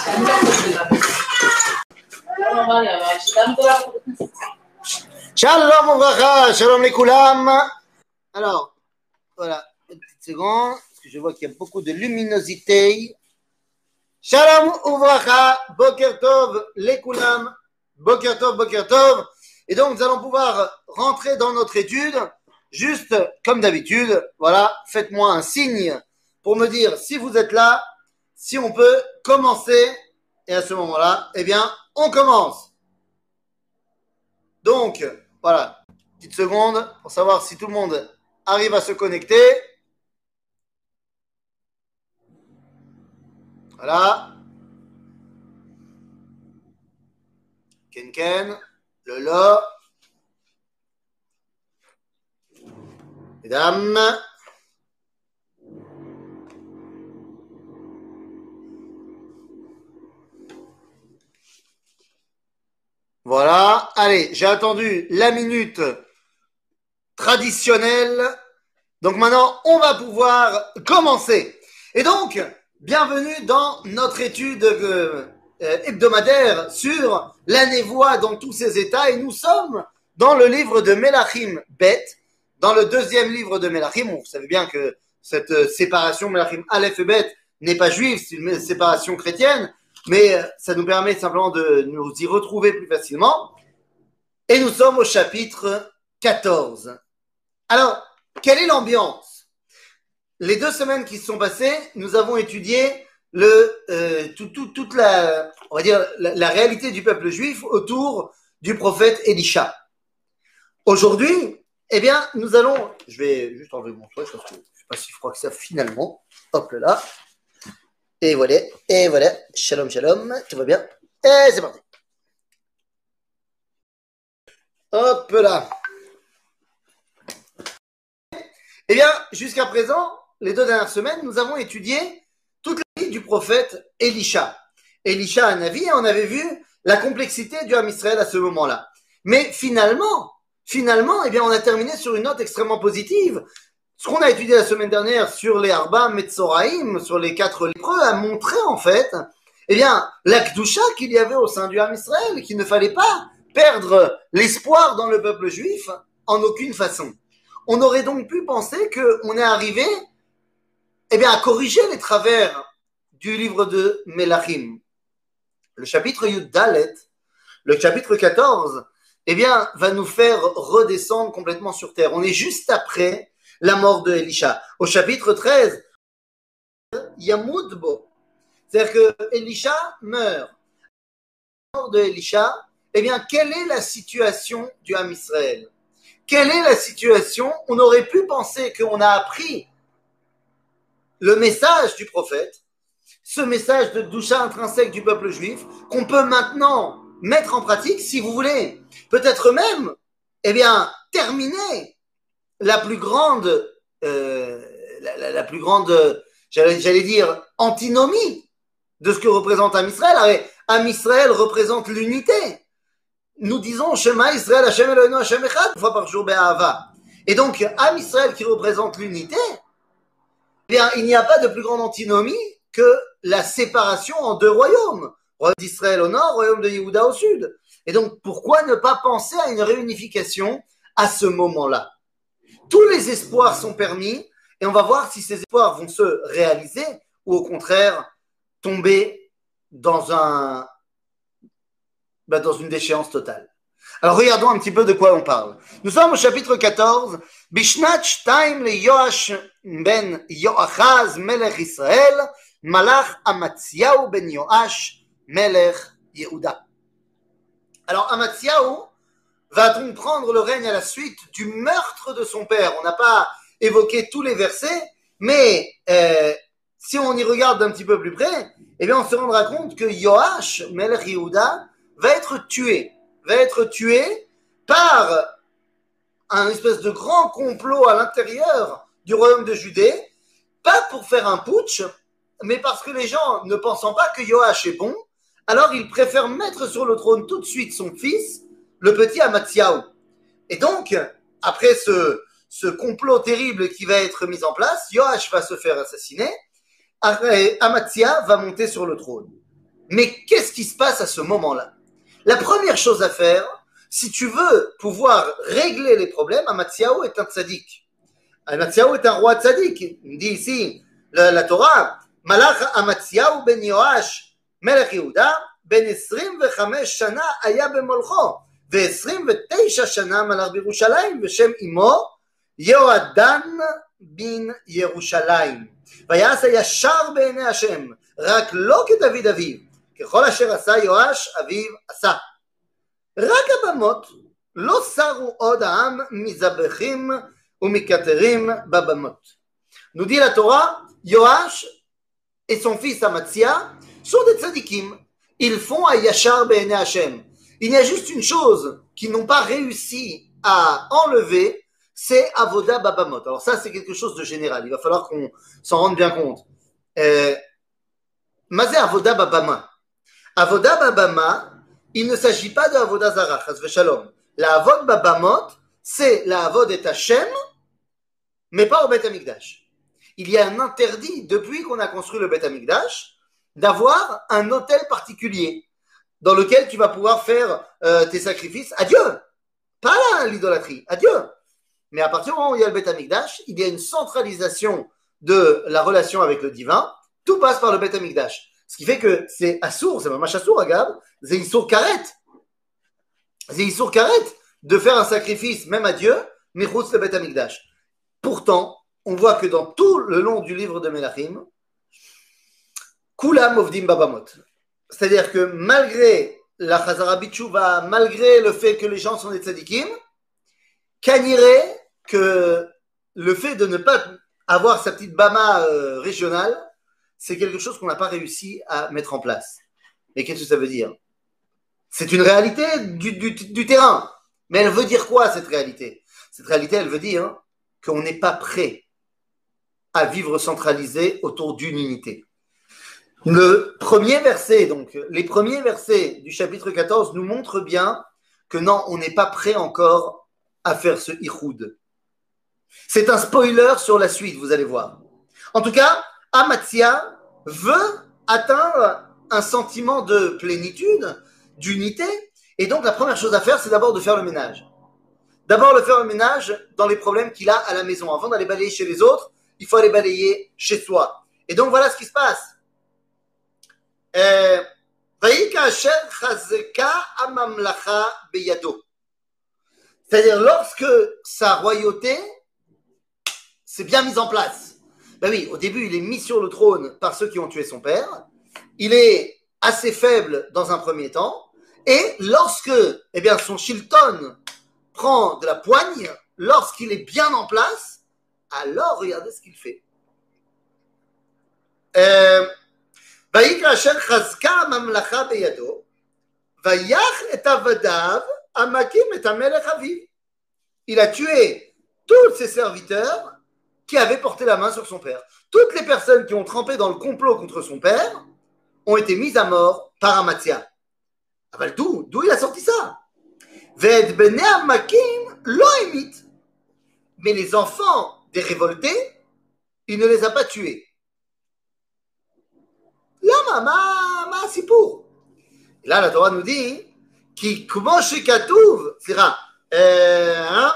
Shalom Ouvracha, shalom les koulam. Alors, voilà, une petite seconde, parce que je vois qu'il y a beaucoup de luminosité. Shalom Ouvracha, Boker Tov, les koulam, Boker Tov, Boker Tov. Et donc, nous allons pouvoir rentrer dans notre étude, juste comme d'habitude. Voilà, faites-moi un signe pour me dire si vous êtes là, si on peut commencer. Et à ce moment-là, eh bien, on commence. Donc, voilà, petite seconde pour savoir si tout le monde arrive à se connecter. Voilà. Ken, Lolo. Mesdames. Voilà. Allez, j'ai attendu la minute traditionnelle. Donc maintenant, on va pouvoir commencer. Et donc, bienvenue dans notre étude hebdomadaire sur la névoie dans tous ses états. Et nous sommes dans le livre de Melachim Bet, dans le deuxième livre de Melachim. Vous savez bien que cette séparation Melachim Aleph et Bet n'est pas juive, c'est une séparation chrétienne, mais ça nous permet simplement de nous y retrouver plus facilement. Et nous sommes au chapitre 14. Alors, quelle est l'ambiance? Les 2 semaines qui se sont passées, nous avons étudié toute la, on va dire, la réalité du peuple juif autour du prophète Élisha. Aujourd'hui, eh bien, nous allons, je vais juste enlever mon sweat parce que je ne suis pas si froid que ça finalement. Hop là. Et voilà, shalom, shalom, tout va bien. Et c'est parti. Hop là. Eh bien, jusqu'à présent, les 2 dernières semaines, nous avons étudié toute la vie du prophète Élisha. Élisha, un avis, et on avait vu la complexité du Ham Israël à ce moment-là. Mais finalement, eh bien, on a terminé sur une note extrêmement positive. Ce qu'on a étudié la semaine dernière sur les Arba Metzoraïm, sur les 4 lépreux, a montré en fait, eh bien, la Kedusha qu'il y avait au sein du Ham Israël, qu'il ne fallait pas perdre l'espoir dans le peuple juif en aucune façon. On aurait donc pu penser qu'on est arrivé, eh bien, à corriger les travers du livre de Melachim. Le chapitre Yud Dalet, le chapitre 14, eh bien, va nous faire redescendre complètement sur terre. On est juste après la mort de Élisha. Au chapitre 13, Yamoudbo, c'est-à-dire que Élisha meurt. La mort de Élisha, eh bien, quelle est la situation du Ham Israël? Quelle est la situation? On aurait pu penser qu'on a appris le message du prophète, ce message de doucha intrinsèque du peuple juif, qu'on peut maintenant mettre en pratique, si vous voulez, peut-être même, eh bien, terminer la plus grande, j'allais dire, antinomie de ce que représente Ham Israël. Ham Israël représente l'unité. Nous disons Shema Israël, Hashem Eloheinu, Hashem Echad, une fois par jour, Be'ahava. Et donc, Ham Israël qui représente l'unité, eh bien, il n'y a pas de plus grande antinomie que la séparation en 2 royaumes. Royaume d'Israël au nord, royaume de Yehuda au sud. Et donc, pourquoi ne pas penser à une réunification à ce moment-là? Tous les espoirs sont permis et on va voir si ces espoirs vont se réaliser ou au contraire tomber dans une déchéance totale. Alors regardons un petit peu de quoi on parle. Nous sommes au chapitre 14. Bishnat Shtaim le Yoash ben Yoachaz melech Israël, malach Amatziaou ben Yoash melech Yehuda. Alors Amatziaou va donc prendre le règne à la suite du meurtre de son père. On n'a pas évoqué tous les versets, mais si on y regarde d'un petit peu plus près, eh bien on se rendra compte que Yoash melech Yehuda va être tué par un espèce de grand complot à l'intérieur du royaume de Judée, pas pour faire un putsch, mais parce que les gens, ne pensant pas que Yoash est bon, alors ils préfèrent mettre sur le trône tout de suite son fils, le petit Amatziaou. Et donc, après ce complot terrible qui va être mis en place, Yoash va se faire assassiner, Amatzia va monter sur le trône. Mais qu'est-ce qui se passe à ce moment-là? La première chose à faire, si tu veux pouvoir régler les problèmes, Amatsiaou est un tzaddik. Amatsiaou est un roi tzaddik. Il dit ici, la Torah, Malach Amatsiaou ben Yoash, Melech Yehuda, ben 25 shana aya במולכו, ו-29 שנה מלך בירושלים, ושם אמו יהואדן בן ירושלים. ויעש הישר בעיני השם, רק לא כדוד אביו, ככל אשר עשה יואש אביו עשה. רק הבמות לא שרו עוד העם מזבחים ומקטרים בבמות. Nous dit la Torah, Yoash et son fils Amatzia sont des tzadikim. Ils font Ayashar Be'ene Hashem. Il y a juste une chose qu'ils n'ont pas réussi à enlever, c'est Avoda Babamot. Alors ça, c'est quelque chose de général. Il va falloir qu'on s'en rende bien compte. Mazé Avoda Babama. Avoda Babama, il ne s'agit pas de Avoda Zara, Chas Veshalom. La Avod Babamot, c'est la Avod et Hashem, mais pas au Beth Amikdash. Il y a un interdit, depuis qu'on a construit le Beth Amikdash, d'avoir un autel particulier dans lequel tu vas pouvoir faire tes sacrifices à Dieu. Pas là, l'idolâtrie, à Dieu. Mais à partir du moment où il y a le Beth Amikdash, il y a une centralisation de la relation avec le divin. Tout passe par le Beth Amikdash. Ce qui fait que c'est assour, c'est mamash assour, Agab, c'est issour karet. C'est issour karet de faire un sacrifice, même à Dieu, mais chutz le Beth Amikdash. Pourtant, on voit que dans tout le long du livre de Melachim, Kulam Ovdim Babamot. C'est-à-dire que malgré la Chazara Bitshuva, malgré le fait que les gens sont des tzadikim, Kaniré, que le fait de ne pas avoir sa petite Bama régionale, c'est quelque chose qu'on n'a pas réussi à mettre en place. Et qu'est-ce que ça veut dire? C'est une réalité du terrain. Mais elle veut dire quoi, cette réalité? Cette réalité, elle veut dire qu'on n'est pas prêt à vivre centralisé autour d'une unité. Le premier verset, donc les premiers versets du chapitre 14 nous montrent bien que non, on n'est pas prêt encore à faire ce ichoud. C'est un spoiler sur la suite, vous allez voir. En tout cas, Amatzia veut atteindre un sentiment de plénitude, d'unité, et donc la première chose à faire, c'est d'abord de faire le ménage. D'abord de faire le ménage dans les problèmes qu'il a à la maison. Avant d'aller balayer chez les autres, il faut aller balayer chez soi. Et donc voilà ce qui se passe. C'est-à-dire lorsque sa royauté s'est bien mise en place. Ben oui, au début, il est mis sur le trône par ceux qui ont tué son père. Il est assez faible dans un premier temps. Et lorsque son shilton prend de la poigne, lorsqu'il est bien en place, alors regardez ce qu'il fait. ויקרא אשר חזקה הממלכה בידו, ויח את עבדיו המכים את המלך אביו. Il a tué tous ses serviteurs qui avaient porté la main sur son père. Toutes les personnes qui ont trempé dans le complot contre son père ont été mises à mort par Amatzia. Ah ben d'où il a sorti ça? ואת בני המכים לא המית. Mais les enfants des révoltés, il ne les a pas tués. למה? מה הסיפור? là, la Torah nous dit כי כמו שכתוב, סליחה, הנה,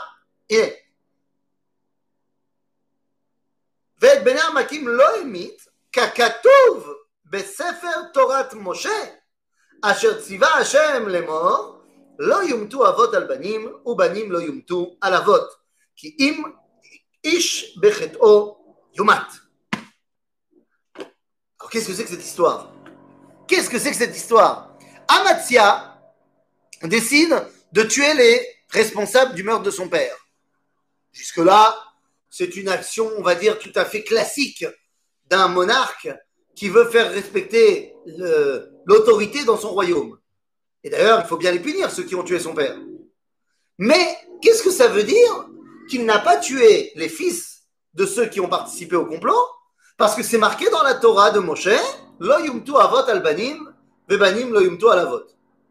ואת בני המכים לא המית, ככתוב בספר תורת משה, אשר ציווה השם לאמור, לא יומתו אבות על בנים, ובנים לא יומתו על אבות, כי אם איש בחטאו יומת. Alors, qu'est-ce que c'est que cette histoire? Qu'est-ce que c'est que cette histoire? Amatzia décide de tuer les responsables du meurtre de son père. Jusque-là, c'est une action, on va dire, tout à fait classique d'un monarque qui veut faire respecter l'autorité dans son royaume. Et d'ailleurs, il faut bien les punir, ceux qui ont tué son père. Mais qu'est-ce que ça veut dire qu'il n'a pas tué les fils de ceux qui ont participé au complot? Parce que c'est marqué dans la Torah de Moshe, Lo yumtu avot al banim, vebanim lo yumtu al avot.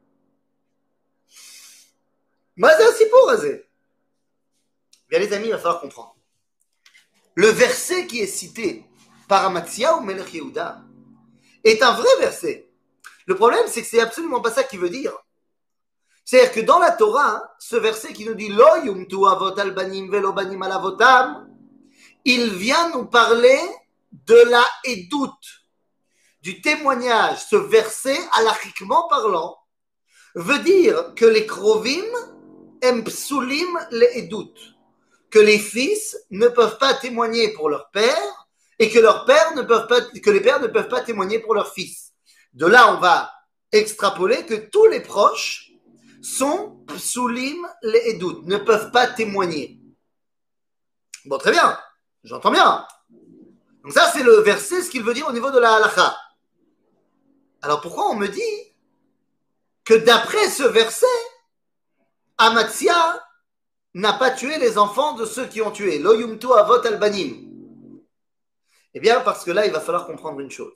Mazé asipour azé. Bien les amis, il va falloir comprendre. Le verset qui est cité par Amatzia ou Melech Yehuda est un vrai verset. Le problème, c'est que c'est absolument pas ça qu'il veut dire. C'est-à-dire que dans la Torah, ce verset qui nous dit Lo yumtu avot al banim velo banim al avotam, il vient nous parler de la édoute, du témoignage. Ce verset, halachiquement parlant, veut dire que les krovim em psulim le édoute, que les fils ne peuvent pas témoigner pour leur père et que leurs pères ne peuvent pas, que les pères ne peuvent pas témoigner pour leurs fils. De là, on va extrapoler que tous les proches sont psulim le édoute, ne peuvent pas témoigner. Bon, très bien, j'entends bien. Donc ça, c'est le verset, ce qu'il veut dire au niveau de la halakha. Alors pourquoi on me dit que d'après ce verset, Amatzia n'a pas tué les enfants de ceux qui ont tué. Lo yumtu avot al banim. Eh bien, parce que là, il va falloir comprendre une chose.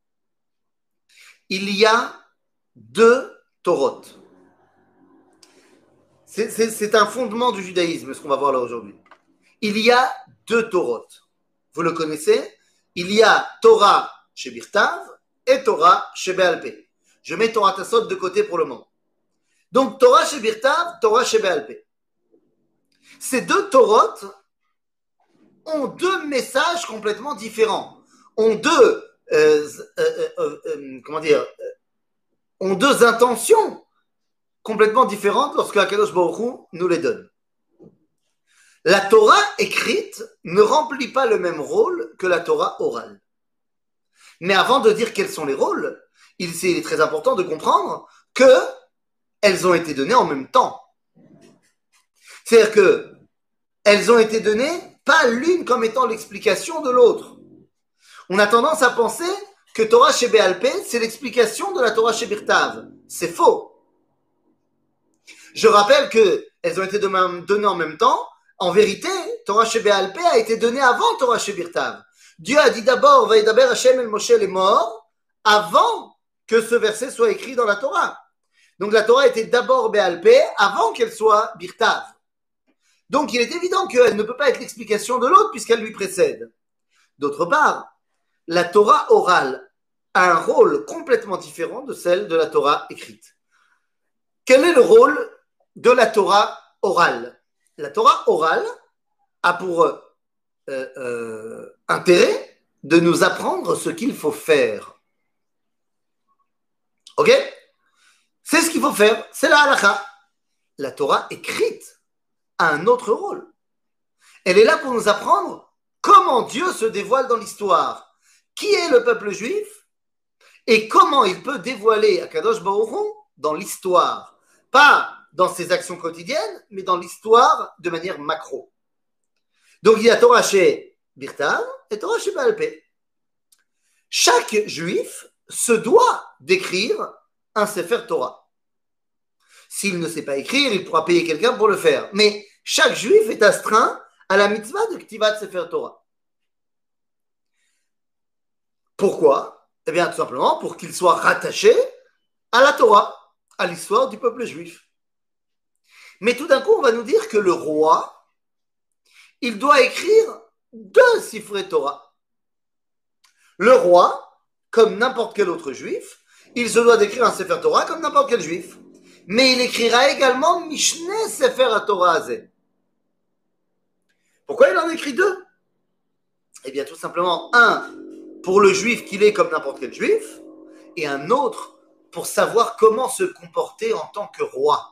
Il y a deux Torot. C'est un fondement du judaïsme, ce qu'on va voir là aujourd'hui. Il y a deux Torot. Vous le connaissez. Il y a Torah chez Birtav et Torah chez Be'al Peh. Je mets Torah Tassot de côté pour le moment. Donc, Torah chez Birtav, Torah chez Be'al Peh. Ces deux Torot ont deux messages complètement différents, ont deux, ont deux intentions complètement différentes lorsque Akadosh Baruch Hu nous les donne. La Torah écrite ne remplit pas le même rôle que la Torah orale. Mais avant de dire quels sont les rôles, il est très important de comprendre qu'elles ont été données en même temps. C'est-à-dire qu'elles ont été données pas l'une comme étant l'explication de l'autre. On a tendance à penser que Torah chez Be'al Peh, c'est l'explication de la Torah chez Birtav. C'est faux. Je rappelle qu'elles ont été données en même temps. En vérité, Torah chez Be'al Peh a été donnée avant Torah chez Birtav. Dieu a dit d'abord, Vaïdaber Hashem el Moshe les morts, avant que ce verset soit écrit dans la Torah. Donc la Torah était d'abord Be'al Peh avant qu'elle soit Birtav. Donc il est évident qu'elle ne peut pas être l'explication de l'autre puisqu'elle lui précède. D'autre part, la Torah orale a un rôle complètement différent de celle de la Torah écrite. Quel est le rôle de la Torah orale? La Torah orale a pour intérêt de nous apprendre ce qu'il faut faire. Ok? C'est ce qu'il faut faire, c'est la halakha. La Torah écrite a un autre rôle. Elle est là pour nous apprendre comment Dieu se dévoile dans l'histoire, qui est le peuple juif et comment il peut dévoiler Akadosh Baruch Hu dans l'histoire. Pas dans ses actions quotidiennes, mais dans l'histoire de manière macro. Donc il y a Torah chez Birtav et Torah chez Be'al Peh. Chaque juif se doit d'écrire un Sefer Torah. S'il ne sait pas écrire, il pourra payer quelqu'un pour le faire. Mais chaque juif est astreint à la mitzvah de Ktivat Sefer Torah. Pourquoi? Eh bien, tout simplement pour qu'il soit rattaché à la Torah, à l'histoire du peuple juif. Mais tout d'un coup, on va nous dire que le roi, il doit écrire 2 Sifrei Torah. Le roi, comme n'importe quel autre juif, il se doit d'écrire un Sefer Torah comme n'importe quel juif. Mais il écrira également Mishneh Sefer Torah Azeh. Pourquoi il en écrit 2? Eh bien, tout simplement, un, pour le juif qu'il est comme n'importe quel juif, et un autre, pour savoir comment se comporter en tant que roi.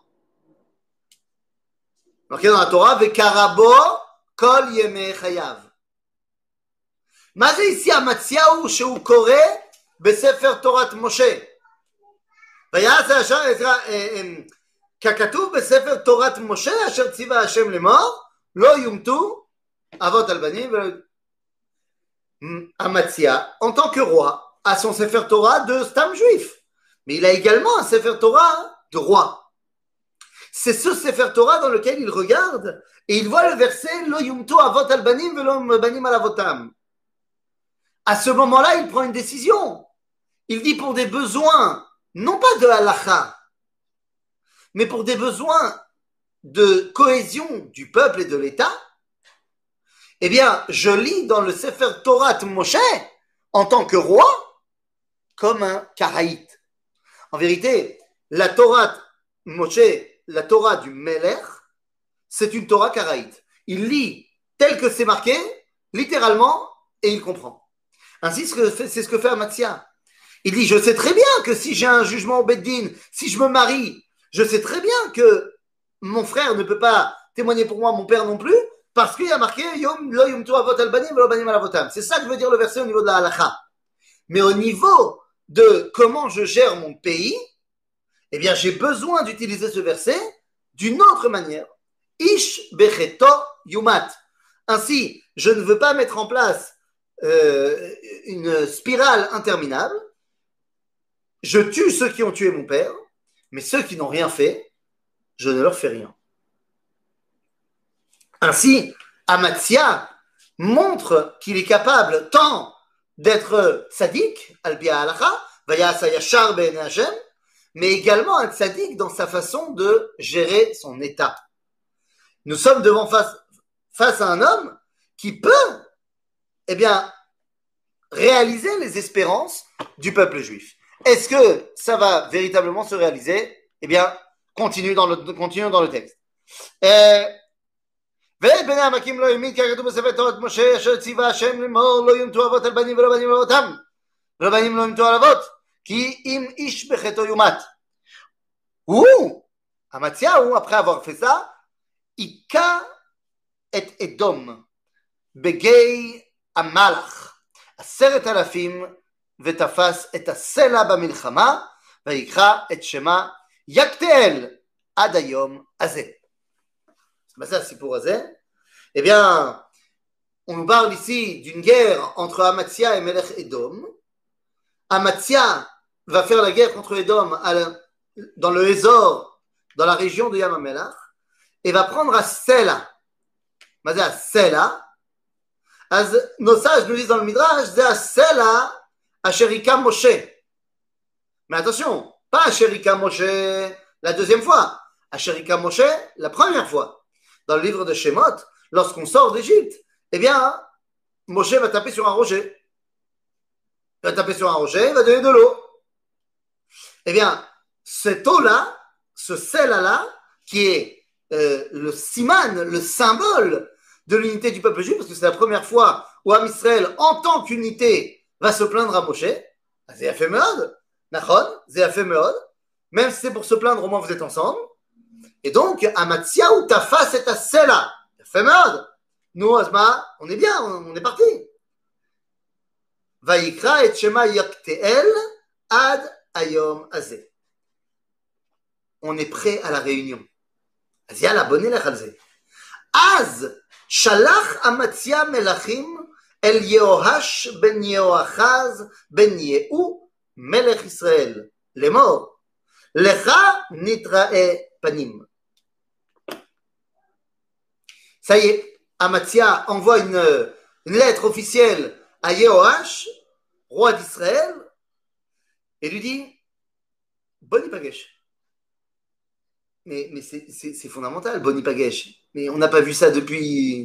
Marqué dans la Torah, Vekarabo kol yemei chayav. מה זה ici Amatziahu שהוא קורא בספר תורת משה? ויעש אשר עזרא, ככתוב בספר תורת משה אשר ציווה השם לאמור, לא יומתו אבות על בנים. Amatzia, en tant que roi, a son Sefer Torah de stam juif. Mais il a également un Sefer Torah de roi. C'est ce Sefer Torah dans lequel il regarde et il voit le verset Lo yumtu avot al banim velo banim al avotam. À ce moment-là, il prend une décision. Il dit pour des besoins, non pas de halakha, mais pour des besoins de cohésion du peuple et de l'État, eh bien, je lis dans le Sefer Torah Moshe, en tant que roi, comme un karaïte. En vérité, la Torah Moshe, la Torah du Melech, c'est une Torah karaïte. Il lit tel que c'est marqué, littéralement, et il comprend. Ainsi, c'est ce que fait Amatzia. Il dit, je sais très bien que si j'ai un jugement au Beddin, si je me marie, je sais très bien que mon frère ne peut pas témoigner pour moi, mon père non plus, parce qu'il y a marqué Yom lo yumtu avot al banim velo banim al avotam. C'est ça que veut dire le verset au niveau de la halakha. Mais au niveau de comment je gère mon pays, eh bien, j'ai besoin d'utiliser ce verset d'une autre manière. Ish becheto yumat. Ainsi, je ne veux pas mettre en place une spirale interminable. Je tue ceux qui ont tué mon père, mais ceux qui n'ont rien fait, je ne leur fais rien. Ainsi, Amatzia montre qu'il est capable tant d'être tzaddik, al-bia halacha, vayasa yashar be'enei Hashem, mais également un tzaddik dans sa façon de gérer son état. Nous sommes face à un homme qui peut, eh bien, réaliser les espérances du peuple juif. Est-ce que ça va véritablement se réaliser? Eh bien, continuons dans le texte. ואת בני עמקים לא העמיד כי כתוב בספר תורת משה אשר ציווה השם לאמור לא יומתו אבות על בנים ולא בנים על אבותם ולא בנים לא יומתו על אבות כי אם איש בחטאו יומת. הוא, המציאהו, après avoir fait ça, היכה את אדום בגיא המלאך 10,000 ותפס את הסלע במלחמה ויקרא את שמה יקתאל עד היום הזה. C'est הסיפור הזה. Eh bien, on nous parle ici d'une guerre entre Amatzia et Melech Edom. Amatzia va faire la guerre contre Edom dans le Hezor, dans la région de Yam HaMelach, et va prendre à Sela. Mais c'est à Sela. Nos sages nous disent dans le Midrash, c'est à Sela, à Sherika Moshe. Mais attention, pas à Sherika Moshe la deuxième fois, à Sherika Moshe la première fois. Dans le livre de Shemot, lorsqu'on sort d'Égypte, eh bien, Moshe va taper sur un rocher. Il va taper sur un rocher, il va donner de l'eau. Eh bien, cette eau-là, ce sel-là, qui est le siman, le symbole de l'unité du peuple juif, parce que c'est la première fois où Am Israël, en tant qu'unité, va se plaindre à Moshe. C'est a fait meod, nachon, c'est a fait meod. Même si c'est pour se plaindre, au moins vous êtes ensemble. Et donc, Amatzia ou Tafa, c'est à Sela. Fait merde. Nous, Asma, on est bien, on est parti. Vayikra et Shema Yakteel ad ayom azeh. On est prêt à la réunion. Az yalla, bonne lech al zeh. Az shalach Amatzia melachim el Yehoash ben Yehoachaz ben Yehu melech Israël. Les morts. Lecha nitrae panim. Ça y est, Amatzia envoie une lettre officielle à Yehoash, roi d'Israël, et lui dit Boni Pagesh. Mais c'est fondamental, Boni Pagesh. Mais on n'a pas vu ça depuis.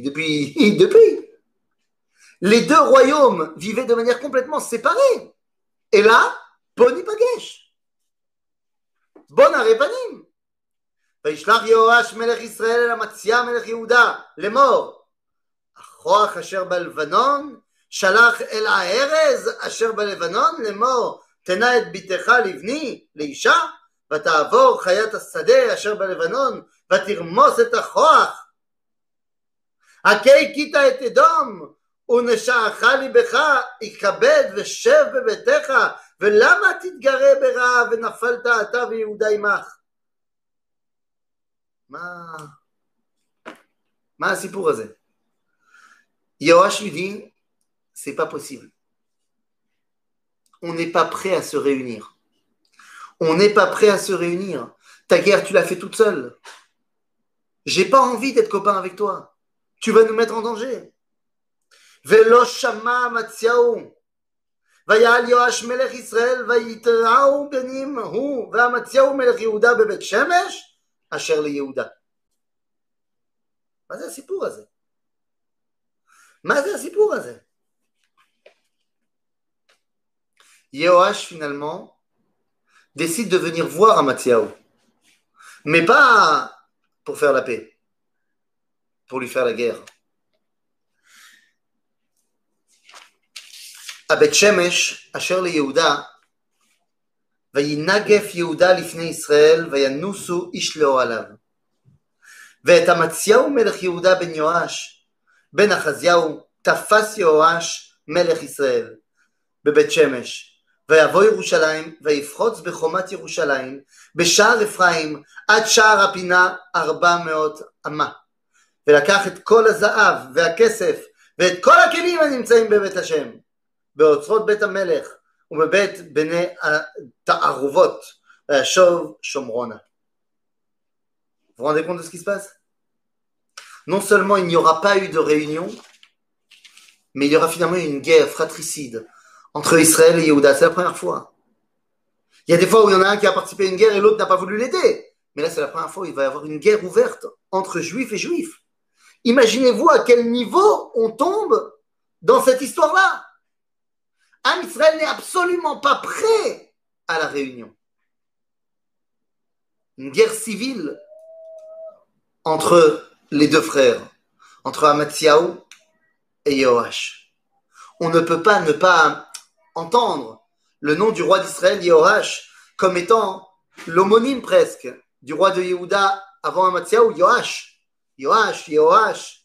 Les deux royaumes vivaient de manière complètement séparée. Et là, Boni Pagesh. Bon Arepanim. וישלח יהואש מלך ישראל אל אמציה מלך יהודה לאמור הכוח אשר בלבנון שלח אל הארז אשר בלבנון לאמור תנה את ביתך לבני לאישה ותעבור חיית השדה אשר בלבנון ותרמוס את הכוח הכי הכית את אדום ונשאך ליבך יכבד ושב בביתך ולמה תתגרה ברעב ונפלת אתה ויהודה עמך. מה הסיפור הזה? Yoash lui dit, c'est pas possible. On n'est pas prêt à se réunir. On n'est pas prêt à se réunir. Ta guerre, tu l'as fait toute seule. J'ai pas envie d'être copain avec toi. Tu vas nous mettre en danger. Velo shama Amatziahu. ויעל יואש מלך ישראל ויתרעו בנים הוא ואמציהו מלך יהודה בבית שמש אשר ליהודה. מה זה הסיפור הזה? מה זה הסיפור הזה? Yoash finalement décide de venir voir Amatsiaou. Mais pas pour faire la paix, pour lui faire la guerre. À Beth Shemesh, Asher le Yehuda, וינגף יהודה לפני ישראל, וינוסו איש לאוהליו. ואת אמציהו מלך יהודה בן יואש, בן אחזיהו, תפס יואש מלך ישראל, בבית שמש. ויבוא ירושלים, ויפחוץ בחומת ירושלים, בשער אפרים, עד שער הפינה 400 אמה. ולקח את כל הזהב והכסף, ואת כל הכלים הנמצאים בבית השם, באוצרות בית המלך, ובבית בני התערובות, וישוב שומרונה. Vous vous rendez compte de ce qui se passe? Non seulement il n'y aura pas eu de réunion, mais il y aura finalement une guerre fratricide entre Israël et Yehuda. C'est la première fois. Il y a des fois où il y en a un qui a participé à une guerre et l'autre n'a pas voulu l'aider. Mais là, c'est la première fois où il va y avoir une guerre ouverte entre juifs et juifs. Imaginez-vous à quel niveau on tombe dans cette histoire-là. Am Israël n'est absolument pas prêt à la réunion. Une guerre civile entre les deux frères, entre Amatsiaou et Yehoash. On ne peut pas ne pas entendre le nom du roi d'Israël, Yehoash, comme étant l'homonyme presque du roi de Yehuda avant Amatsiaou, Yoash. Yoash, Yehoash.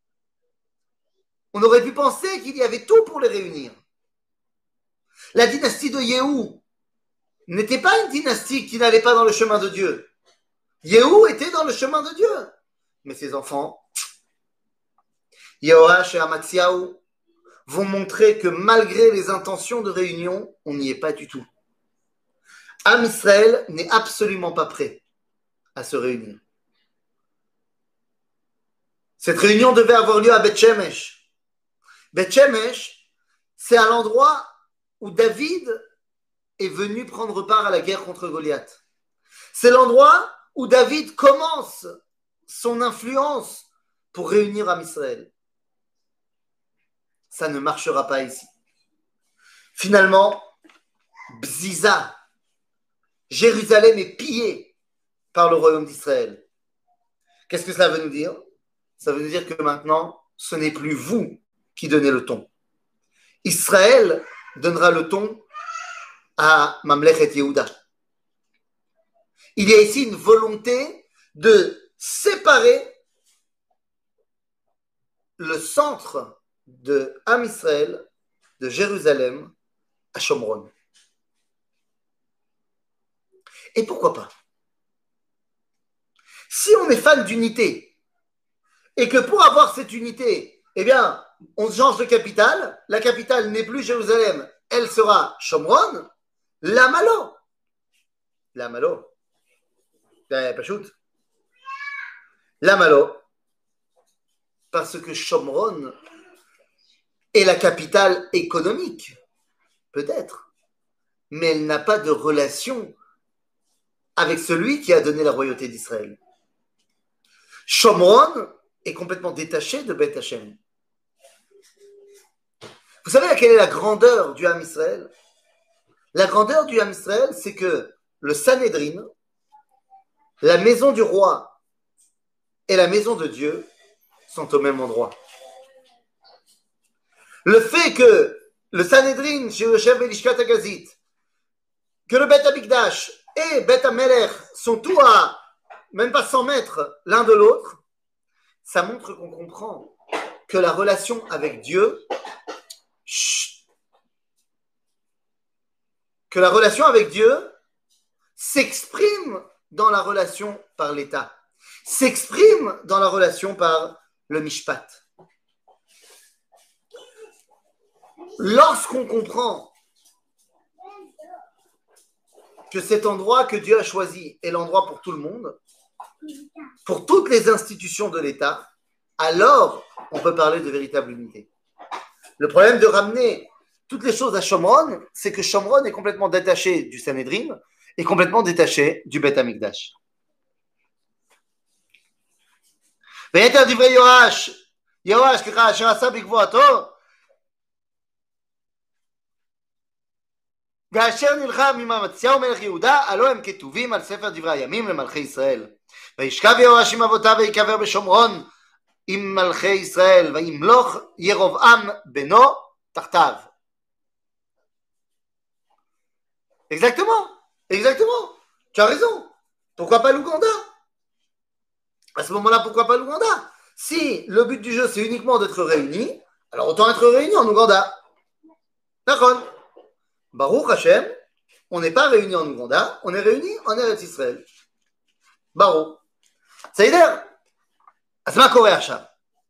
On aurait pu penser qu'il y avait tout pour les réunir. La dynastie de Yehou n'était pas une dynastie qui n'allait pas dans le chemin de Dieu. Yehou était dans le chemin de Dieu. Mais ses enfants, Yehoash et Amatsiaou, vont montrer que malgré les intentions de réunion, on n'y est pas du tout. Am Israël n'est absolument pas prêt à se réunir. Cette réunion devait avoir lieu à Beth Shemesh. Beth Shemesh, c'est à l'endroit où David est venu prendre part à la guerre contre Goliath. C'est l'endroit où David commence son influence pour réunir Am Israël. Ça ne marchera pas ici. Finalement, Bziza, Jérusalem est pillée par le royaume d'Israël. Qu'est-ce que cela veut nous dire? Ça veut nous dire que maintenant, ce n'est plus vous qui donnez le ton. Israël donnera le ton à Mamlechet Yehuda. Il y a ici une volonté de séparer le centre de Am Israël, de Jérusalem, à Shomron. Et pourquoi pas? Si on est fan d'unité, et que pour avoir cette unité, eh bien, on change de capitale, la capitale n'est plus Jérusalem, elle sera Shomron, la Malo. La Malo. Pas shoot. La Malo. Parce que Shomron est la capitale économique, peut-être, mais elle n'a pas de relation avec celui qui a donné la royauté d'Israël. Shomron est complètement détaché de Beth Hashem. Vous savez quelle est la grandeur du Ham Israël? La grandeur du Ham Israël, c'est que le Sanhédrin, la maison du roi et la maison de Dieu sont au même endroit. Le fait que le Sanhédrin, chez Yoshev et Lishkat Agazit, que le Beth Amikdash et Beth Amelech sont tous à même pas 100 mètres l'un de l'autre, ça montre qu'on comprend que la relation avec Dieu, que la relation avec Dieu s'exprime dans la relation par l'État, s'exprime dans la relation par le Mishpat. Lorsqu'on comprend que cet endroit que Dieu a choisi est l'endroit pour tout le monde, pour toutes les institutions de l'État, alors on peut parler de véritable unité. Le problème de ramener toutes les choses à Shomron, c'est que Shomron est complètement détaché du Sanhédrin et complètement détaché du Beth Amikdash. ויתר דברי יואש, ככה אשר עשה בגבורתו, ואשר נלחם עם אמציה מלך יהודה, הלא הם כתובים על ספר דברי הימים למלכי ישראל. וישכב יהואש עם אבותיו ויקבר בשומרון עם מלכי ישראל, וימלוך ירבעם בנו תחתיו. Exactement, exactement. Tu as raison. Pourquoi pas l'Ouganda? À ce moment-là, pourquoi pas l'Ouganda? Si le but du jeu, c'est uniquement d'être réunis, alors autant être réunis en Ouganda. D'accord. Baruch Hashem, on n'est pas réunis en Ouganda, on est réunis en Eretz Israël. Baruch. Ça veut dire, אז מה קורה עכשיו?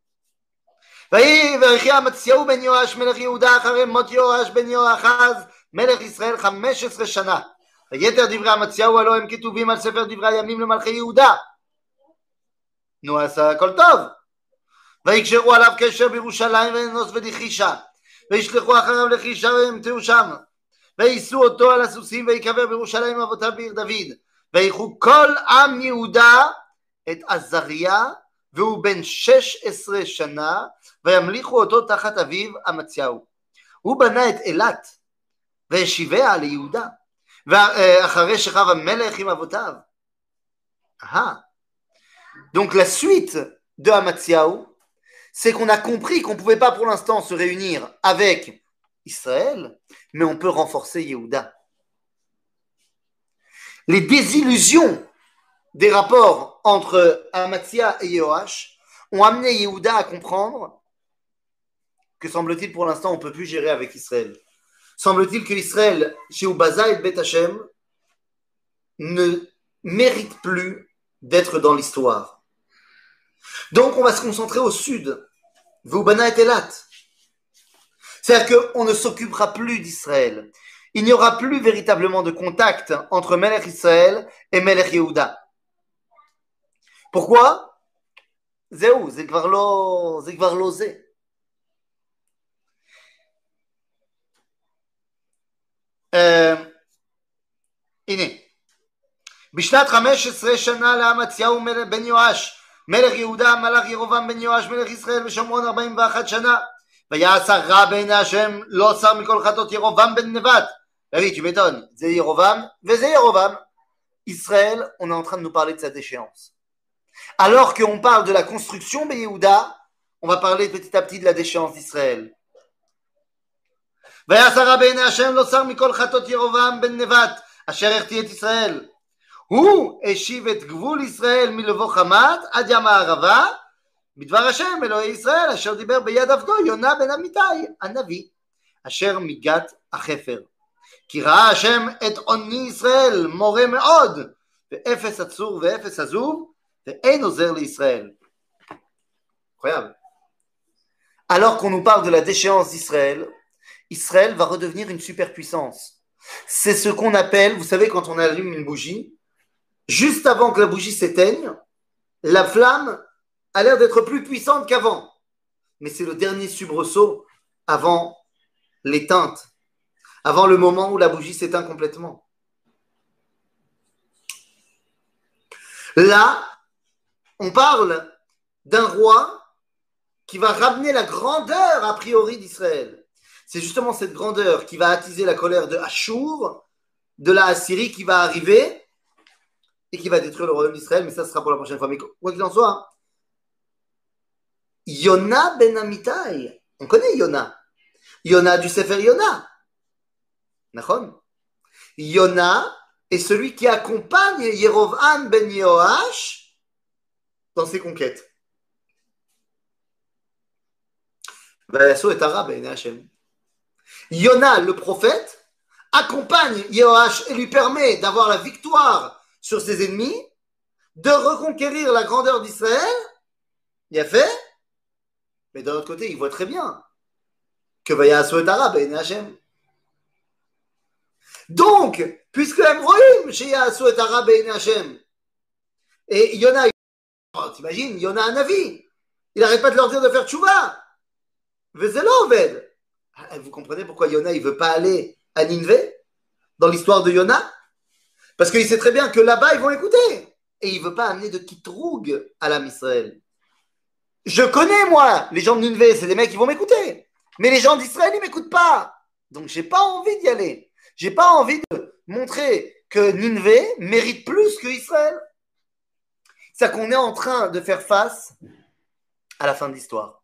ויחי אמציה בן יואש מלך יהודה אחרי מות יואש בן יהואחז מלך ישראל 15 שנה. ויתר דברי אמציה הלא הם כתובים על ספר דברי הימים למלכי יהודה. נו, עשה הכל טוב. ויקשרו עליו קשר בירושלים וננוס ולחישה. וישלחו אחריו לחישה וימתהו שם. וייסעו אותו על הסוסים ויקבר בירושלים עם אבותיו בעיר דוד. ויקחו כל עם יהודה את עזריה והוא בן 16 שנה וימליכו אותו תחת אביו אמציהו. הוא בנה את אילת והשיביה ליהודה ואחרי שכב המלך עם אבותיו. Donc la suite de Amatziaou, c'est qu'on a compris qu'on ne pouvait pas pour l'instant se réunir avec Israël, mais on peut renforcer Yehuda. Les désillusions des rapports entre Amatzia et Yehoash ont amené Yehuda à comprendre que, semble-t-il, pour l'instant, on ne peut plus gérer avec Israël. Semble-t-il que Israël, chez Ubaza et Bet Hashem, ne mérite plus d'être dans l'histoire. Donc, on va se concentrer au sud. Veubana et Elat. C'est-à-dire qu'on ne s'occupera plus d'Israël. Il n'y aura plus véritablement de contact entre Melech Israël et Melech Yehuda. Pourquoi? זהו, זה כבר לא זה. הנה, בשנת 15 שנה לאמציהו בן יואש, מלך יהודה, מלך ירבעם בן יואש, מלך ישראל ושומרון 41 שנה, ויעש רע בעיני השם, לא שר מכל חטאות ירבעם בן נבט. Oui, tu m'étonnes, זה ירבעם וזה ירבעם. Israël, on est en train de nous parler de sa déchéance. Alors qu'on parle de la construction de Yehuda, on va parler petit à petit de la déchéance d'Israël. ויעש רע בעיני השם, לא שר מכל חטאות ירבעם בן נבט, אשר החטיא את ישראל. הוא השיב את גבול ישראל מלבוא חמת עד ים הערבה, בדבר השם אלוהי ישראל, אשר דיבר ביד עבדו יונה בן אמיתי, הנביא, אשר מגת החפר. כי ראה השם את עוני ישראל מורה מאוד, ואפס עצור ואפס עזוב, ואין עוזר לישראל. Incroyable. Alors qu'on nous parle de la déchéance d'Israël, Israël va redevenir une superpuissance. C'est ce qu'on appelle, vous savez, quand on allume une bougie, juste avant que la bougie s'éteigne, la flamme a l'air d'être plus puissante qu'avant. Mais c'est le dernier soubresaut avant l'éteinte, avant le moment où la bougie s'éteint complètement. Là, on parle d'un roi qui va ramener la grandeur a priori d'Israël. C'est justement cette grandeur qui va attiser la colère de Ashur, de la Assyrie qui va arriver et qui va détruire le royaume d'Israël, mais ça sera pour la prochaine fois. Mais quoi qu'il en soit, Yona ben Amitai, on connaît Yona. Yona du Sefer Yona. Nachon. Yona est celui qui accompagne Yerov'am ben Yehoash dans ses conquêtes. Vayaso et Ara ben Hashem. Yona, le prophète, accompagne Yehoash et lui permet d'avoir la victoire sur ses ennemis, de reconquérir la grandeur d'Israël. Il a fait, mais d'un autre côté, il voit très bien que Vayaso et Ara ben Hashem. Donc, puisque Emroïm chez Yahasu et Ara ben Hashem, et Yona, oh, t'imagines, Yona un Navi, il n'arrête pas de leur dire de faire tchouva. Vezelo Oved. Vous comprenez pourquoi Yona il veut pas aller à Ninvé dans l'histoire de Yona? Parce qu'il sait très bien que là-bas ils vont écouter et il veut pas amener de Kitroug à l'âme Israël. Je connais moi les gens de Ninvé, c'est des mecs qui vont m'écouter, mais les gens d'Israël ils m'écoutent pas, donc j'ai pas envie d'y aller. J'ai pas envie de montrer que Ninvé mérite plus que Israël. C'est qu'on est en train de faire face à la fin de l'histoire.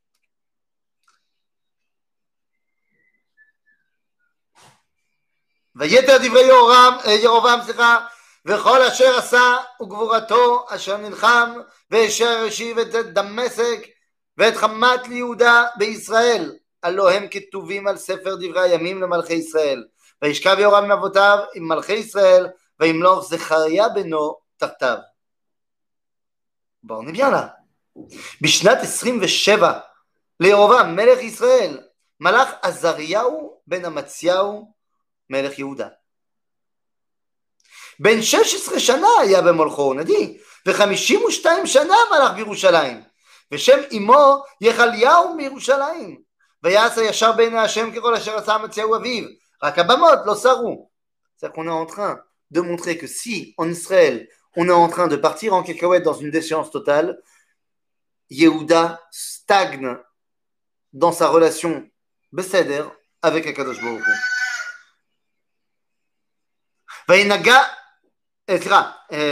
ויתר דברי ירבעם, וכל אשר עשה וגבורתו אשר נלחם ואשר השיב את דמשק ואת חמת ליהודה בישראל, הלא הם כתובים על ספר דברי הימים למלכי ישראל. וישכב יורם עם אבותיו עם מלכי ישראל, וימלוך זכריה בנו תחתיו. Bon, on est bien là. בשנת 27 לירבעם מלך ישראל, מלך עזריהו בן אמציהו מלך יהודה. בן 16 שנה היה במולכו, נדי, ו52 שנה מלך בירושלים, ושם אמו יחליהו מירושלים. ויעש הישר בעיני השם ככל אשר עשה אמציהו אביו, רק הבמות לא סרו. C'est-à-dire qu'on est en train de montrer que si en Israël on est en train de partir en cacahuète dans une déchéance totale, Yehuda stagne dans sa relation besséder avec Akadosh Baruch Hu. וינגע, סליחה,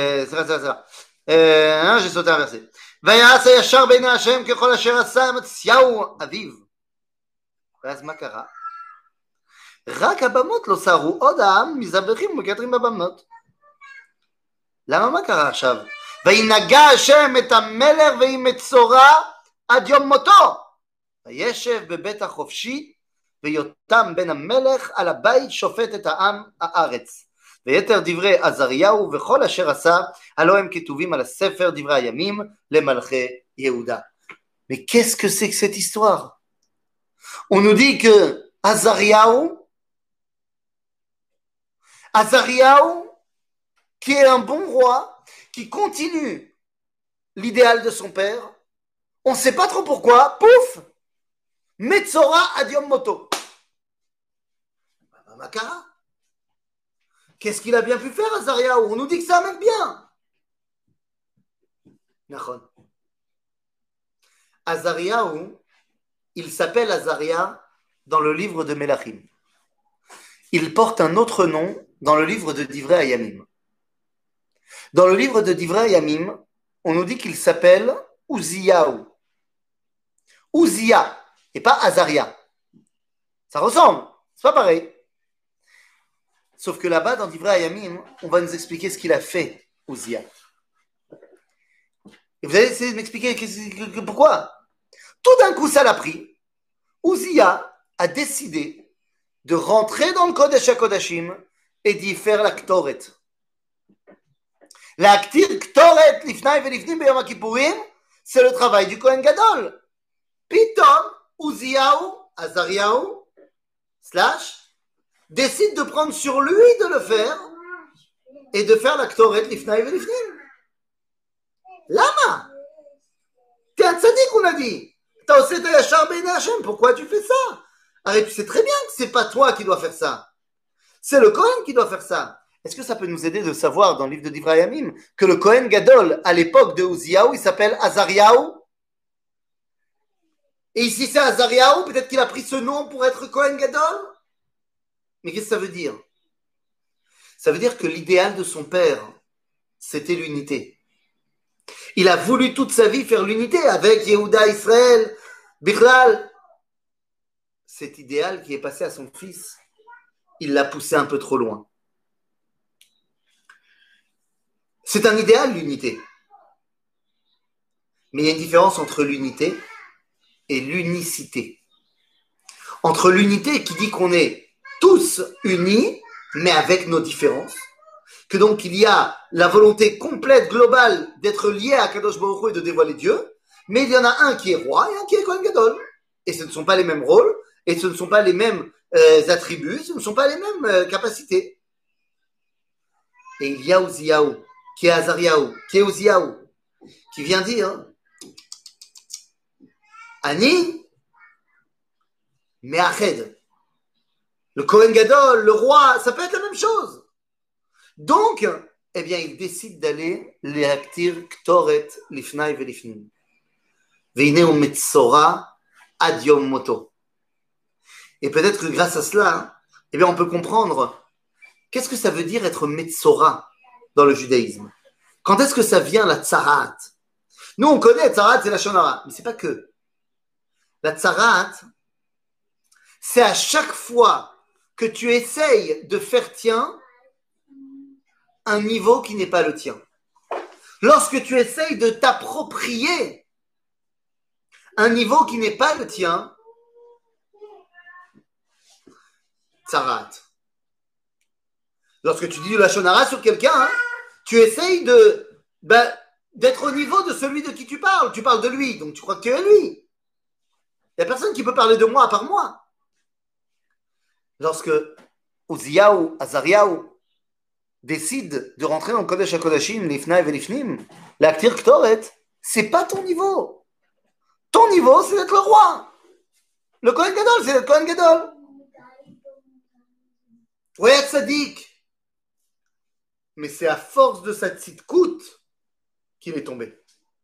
j'ai sauté un verset. ויעש הישר בעיני השם ככל אשר עשה אמציהו אביו. ואז מה קרה? רק הבמות לא סרו, עוד העם מזבחים ומקטרים בבמות. למה מה קרה עכשיו? וינגע השם את המלך ועם מצורע עד יום מותו. וישב בבית החופשי ויותם בן המלך על הבית שופט את העם הארץ. ויתר דברי עזריהו וכל אשר עשה, הלא הם כתובים על הספר דברי הימים למלכי יהודה. Mais qu'est-ce que c'est que cette histoire? On nous dit que Azariahu, qui est un bon roi, qui continue l'idéal de son père, on ne sait pas trop pourquoi, pouf, Metzora Adiom Moto. Makara. Qu'est-ce qu'il a bien pu faire, Azariahu? On nous dit que c'est un mec bien. Nachon. Azariahu, il s'appelle Azaria dans le livre de Melachim. Il porte un autre nom dans le livre de Divrei Hayamim. Dans le livre de Divrei Hayamim, on nous dit qu'il s'appelle Uziyahu. Uzia, et pas Azaria. Ça ressemble, c'est pas pareil. Sauf que là-bas, dans Divrei Hayamim, on va nous expliquer ce qu'il a fait, Uzia. Et vous allez essayer de m'expliquer pourquoi. Tout d'un coup, ça l'a pris. Uzia a décidé de rentrer dans le Kodesh HaKodashim et d'y faire la Ktoret. La Ktoret, Lifnai Velifnim Beyom HaKippurim, c'est le travail du Kohen Gadol. Pitom, Uziyahu, Azariahu, décide de prendre sur lui de le faire et de faire la Ktoret, Lifnai Velifnim. Lama? T'es un tzaddik, on a dit. T'as aussi ta yachar be'nei Hashem. Pourquoi tu fais ça? Arrête, tu sais très bien que c'est pas toi qui dois faire ça. C'est le Kohen qui doit faire ça. Est-ce que ça peut nous aider de savoir dans le livre de Divrei Hayamim que le Kohen Gadol, à l'époque de Uziyahu, il s'appelle Azariahu? Et ici c'est Azariahu, peut-être qu'il a pris ce nom pour être Kohen Gadol? Mais qu'est-ce que ça veut dire? Ça veut dire que l'idéal de son père, c'était l'unité. Il a voulu toute sa vie faire l'unité avec Yehuda, Israël, Bichlal. Cet idéal qui est passé à son fils, il l'a poussé un peu trop loin. C'est un idéal, l'unité. Mais il y a une différence entre l'unité et l'unicité. Entre l'unité qui dit qu'on est tous unis, mais avec nos différences, que donc il y a la volonté complète, globale, d'être lié à Kadosh Baruch Hu et de dévoiler Dieu, mais il y en a un qui est roi et un qui est Kohen Gadol. Et ce ne sont pas les mêmes rôles, et ce ne sont pas les mêmes attributs, ce ne sont pas les mêmes capacités. Et il y a Uziyahu, qui est Azariahu, qui est Uziyahu, qui vient dire Ani Me'ached. Le Kohen Gadol, le roi, ça peut être la même chose. Donc, eh bien, il décide d'aller léaktir Ktoret Lifnai Velifnim. Veine Metzora Ad Yom Moto. Et peut-être que grâce à cela, eh bien on peut comprendre qu'est-ce que ça veut dire être Metzora dans le judaïsme. Quand est-ce que ça vient la tsarat? Nous on connaît tsarat, c'est la shonara, mais c'est pas que. La tsarat, c'est à chaque fois que tu essayes de faire tien un niveau qui n'est pas le tien. Lorsque tu essayes de t'approprier un niveau qui n'est pas le tien, tsarat. Lorsque tu dis de la shonara sur quelqu'un, tu essayes d'être au niveau de celui de qui tu parles. Tu parles de lui, donc tu crois que tu es lui. Il n'y a personne qui peut parler de moi à part moi. Lorsque Uziyahu, Azariahu décide de rentrer dans le Kodesh HaKodashim, Lifnai et Lifnim, l'Aktir Ktoret, c'est pas ton niveau. Ton niveau, c'est d'être le roi. Le Kohen Gadol, c'est d'être Kohen Gadol. Pour être sadique. Mais c'est à force de sa tzidkout qu'il est tombé.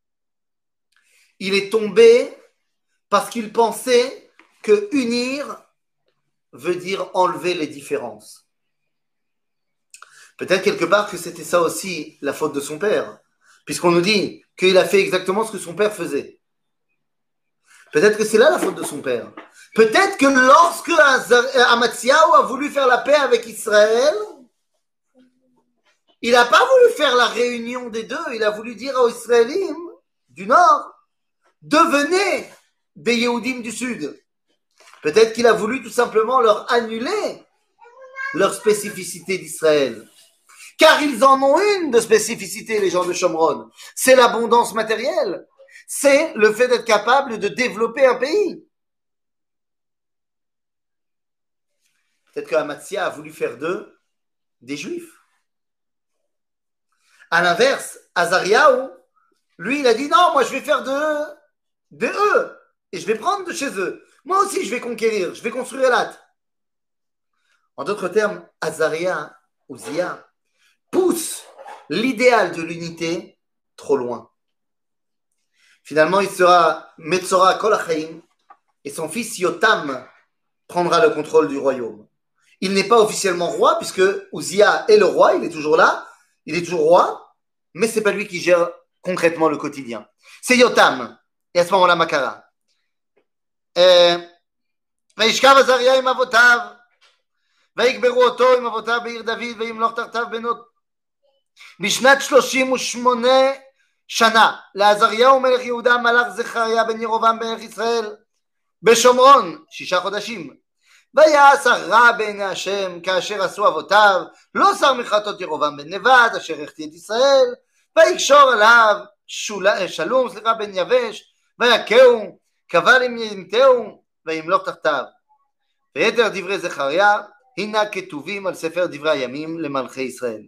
Il est tombé parce qu'il pensait que unir veut dire enlever les différences. Peut-être quelque part que c'était ça aussi la faute de son père, puisqu'on nous dit qu'il a fait exactement ce que son père faisait. Peut-être que c'est là la faute de son père. Peut-être que lorsque Amatsiahu a voulu faire la paix avec Israël, il n'a pas voulu faire la réunion des deux, il a voulu dire aux Israéliens du Nord, devenez des Yehudim du Sud. Peut-être qu'il a voulu tout simplement leur annuler leur spécificité d'Israël. Car ils en ont une de spécificité, les gens de Shomron. C'est l'abondance matérielle. C'est le fait d'être capable de développer un pays. Peut-être qu'Amatzia a voulu faire d'eux des Juifs. À l'inverse, Azariahu, lui, il a dit non, moi je vais faire de eux. Et je vais prendre de chez eux. Moi aussi, je vais conquérir, je vais construire Elat. En d'autres termes, Azaria, Uzia, pousse l'idéal de l'unité trop loin. Finalement, il sera Metzora Kol HaChaim et son fils Yotam prendra le contrôle du royaume. Il n'est pas officiellement roi puisque Uzia est le roi, il est toujours là, il est toujours roi, mais ce n'est pas lui qui gère concrètement le quotidien. C'est Yotam. Et à ce moment-là, Makara. וישכב עזריה עם אבותיו ויקברו אותו עם אבותיו בעיר דוד וימלוך תחתיו בנות בשנת 38 שנה לעזריהו מלך יהודה מלך זכריה בן ירבעם במלך ישראל בשומרון 6 חודשים ויעש הרע בעיני השם כאשר עשו אבותיו לא שר מחרטות ירבעם בן נבט אשר החטיא את ישראל ויקשור עליו שלום בן יבש ויכהו קבל עם ימתהו וימלוך תחתיו. ויתר דברי זכריה הנה כתובים על ספר דברי הימים למלכי ישראל.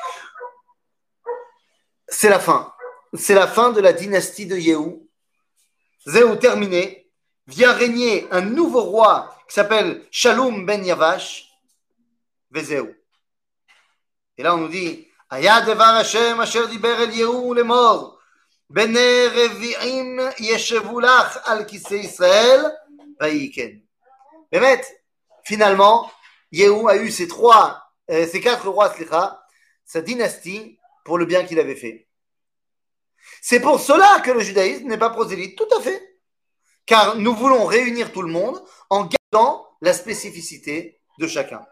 C'est la fin. C'est la fin de la dynastie de Yehou. Zéhou terminé. Vient régner un nouveau roi qui s'appelle Shalom ben Yavash. Vezéhou. Et là on nous dit Aya devar Hashem asher diber el Yehou lemor bene revi'im yeshevu lach al kisei Israël. Bémet, finalement, Yehou a eu ces quatre rois, sa dynastie, pour le bien qu'il avait fait. C'est pour cela que le judaïsme n'est pas prosélyte, tout à fait. Car nous voulons réunir tout le monde en gardant la spécificité de chacun.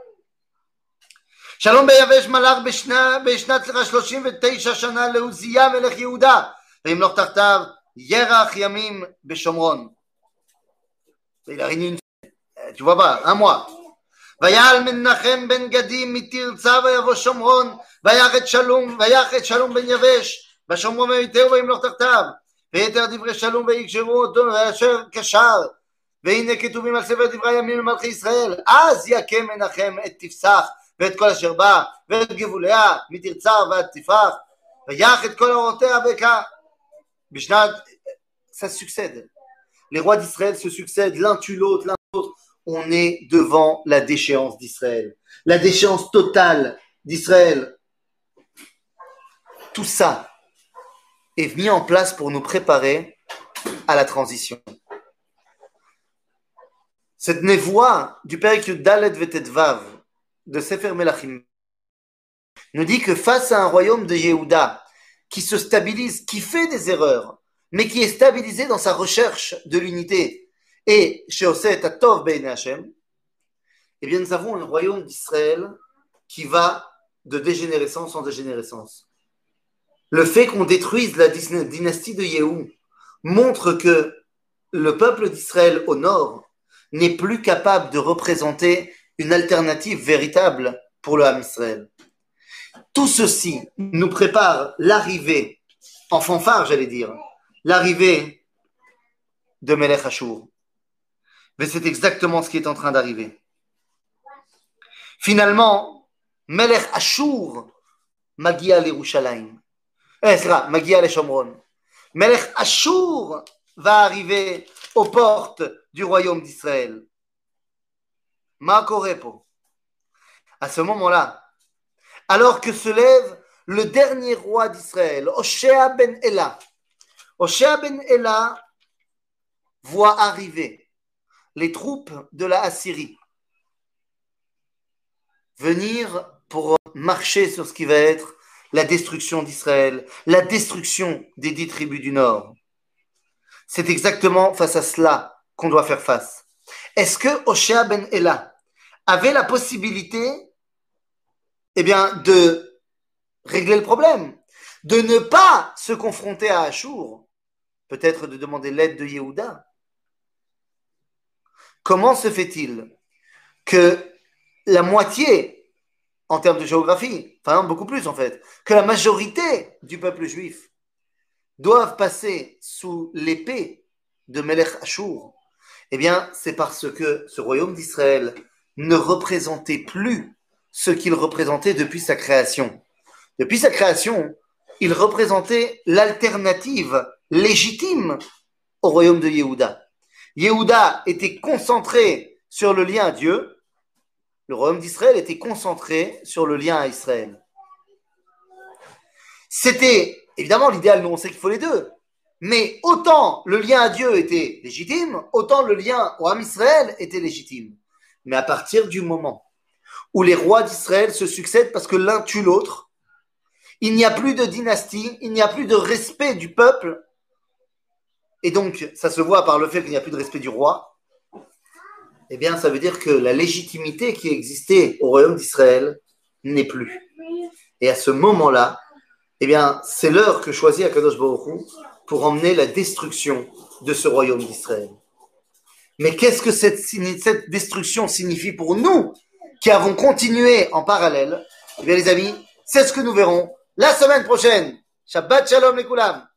Shalom beyavesh malach beshnat 39 shana leUzziya melech Yehuda veimloch tartav yerach yamim beshomron. Il a régné tu vois pas, un mois. ויעל מנחם בן גדי מתרצה ויבוא שומרון ויח את שלום בן יבש בשומרון ויתהו וימלוך תחתיו ויתר דברי שלום ויקשרו אותו ואשר קשר והנה כתובים על ספר דברי הימים למלכי ישראל אז יקם מנחם את תפסח ואת כל אשר בא ואת גבוליה מתרצה ועד תפרח ויח את כל אורותיה בקע בשנת ça succède. Les rois d'Israël se succèdent l'un tue l'autre, on est devant la déchéance d'Israël, la déchéance totale d'Israël. Tout ça est mis en place pour nous préparer à la transition. Cette névoie du Perek Dalet Vetetvav de Sefer Melachim nous dit que face à un royaume de Yehuda qui se stabilise, qui fait des erreurs, mais qui est stabilisé dans sa recherche de l'unité, et chez Oset Atov Be'ene Hashem, eh bien nous avons un royaume d'Israël qui va de dégénérescence en dégénérescence. Le fait qu'on détruise la dynastie de Yehou montre que le peuple d'Israël au nord n'est plus capable de représenter une alternative véritable pour le Ham Israël. Tout ceci nous prépare l'arrivée, en fanfare j'allais dire, l'arrivée de Melech Ashur. Mais c'est exactement ce qui est en train d'arriver. Finalement, Melech Ashur Magia l'Yerushalayim. Magia l'Shomron. Melech Ashur va arriver aux portes du royaume d'Israël. Ma Korepo. À ce moment-là, alors que se lève le dernier roi d'Israël, Hoshea ben Ela. Hoshea ben Ela voit arriver les troupes de la Assyrie venir pour marcher sur ce qui va être la destruction d'Israël, la destruction des 10 tribus du Nord. C'est exactement face à cela qu'on doit faire face. Est-ce que Hoshea ben Ela avait la possibilité de régler le problème, de ne pas se confronter à Ashur, peut-être de demander l'aide de Yehuda? Comment se fait-il que la moitié, en termes de géographie, enfin non, beaucoup plus en fait, que la majorité du peuple juif doivent passer sous l'épée de Melech Ashur? Eh bien, c'est parce que ce royaume d'Israël ne représentait plus ce qu'il représentait depuis sa création. Depuis sa création, il représentait l'alternative légitime au royaume de Yehuda. Yehuda était concentré sur le lien à Dieu, le royaume d'Israël était concentré sur le lien à Israël. C'était, évidemment, l'idéal, nous on sait qu'il faut les deux, mais autant le lien à Dieu était légitime, autant le lien au Ham Israël était légitime. Mais à partir du moment où les rois d'Israël se succèdent parce que l'un tue l'autre, il n'y a plus de dynastie, il n'y a plus de respect du peuple, et donc ça se voit par le fait qu'il n'y a plus de respect du roi, eh bien ça veut dire que la légitimité qui existait au royaume d'Israël n'est plus. Et à ce moment-là, eh bien c'est l'heure que choisit Akadosh Baruch Hu pour emmener la destruction de ce royaume d'Israël. Mais qu'est-ce que cette destruction signifie pour nous qui avons continué en parallèle? Eh bien les amis, c'est ce que nous verrons la semaine prochaine. Shabbat Shalom les Koulam.